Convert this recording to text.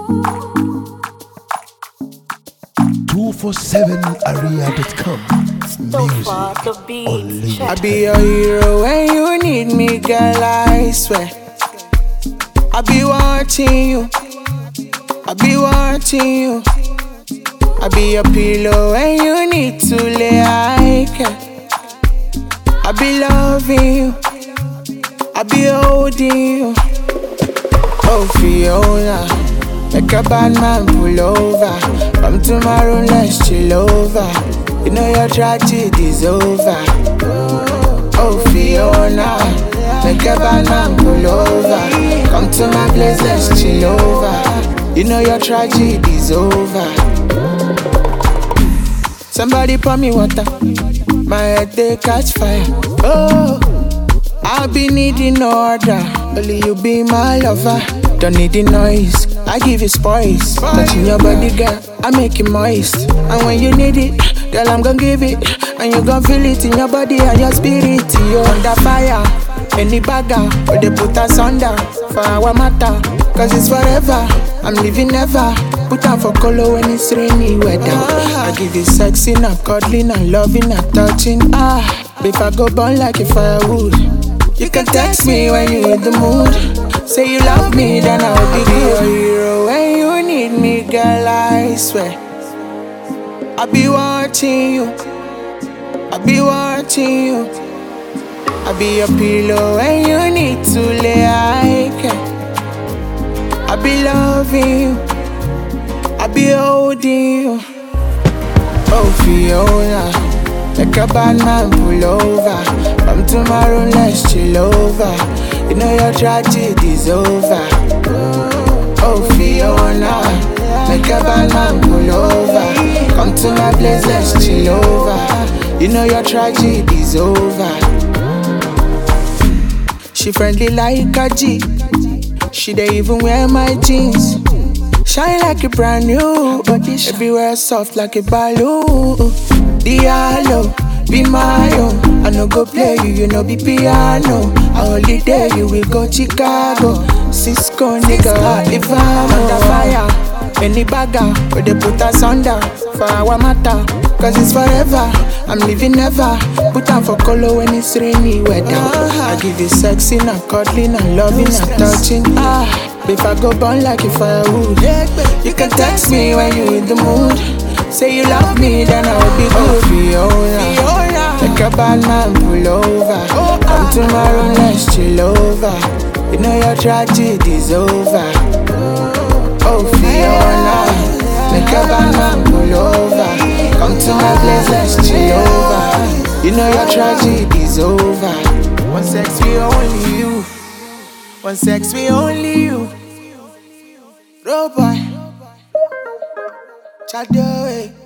247area.com. Music unlimited. I be your hero when you need me, girl, I swear. I be watching you, I be watching you. I be your pillow when you need to lay, I care. I be loving you, I be holding you. Oh Fiona, make a bad man pull over. Come tomorrow, let's chill over. You know your tragedy's over. Oh Fiona, make a bad man pull over. Come to my place, let's chill over. You know your tragedy's over. Somebody pour me water, my head they catch fire. Oh, I'll be needing order. Only you be my lover. Don't need the noise, I give you spice. Touching your body, girl, I make it moist. And when you need it, girl, I'm gonna give it. And you gon' feel it in your body and your spirit. You under fire, any bagger, but they put us under for our matter. Cause it's forever, I'm living never. Put on for color when it's rainy weather. I give you sexy, not cuddling, and loving, not touching. If I go burn like a firewood. You can text me when you in the mood. Say you love me, then I'll be your hero. When you need me, girl, I swear. I be watching you, I be watching you. I be your pillow when you need to lay, I care. I be loving you, I be holding you. Oh Fiona, make a bad man pull over. Come tomorrow, let's chill over. You know your tragedy's over. Oh Fiona, make a bad man pull over. Come to my place, let's chill over. You know your tragedy's over. She friendly like a G. She dey even wear my jeans. Shine like a brand new. Everywhere soft like a balloon. Diallo, be my own. I no go play you, you know be piano. I only dare you, we go Chicago. Cisco nigga, if I'm under fire. Any bagger, but they put us under for our matter. Cause it's forever, I'm living never. Put on for color when it's rainy weather. I give you sexy, not cuddling, not loving, not touching. If I go burn like a firewood. You can text me when you in the mood. Say you love me, then I'll be good. Fiona, make a bad man pull over. Come tomorrow, let's chill over. You know your tragedy's over. Oh Fiona, make a bad man pull over. Come to my place, let's chill over. You know your tragedy's over. One sex, we only you. One sex, we only you. Road boy, Chado,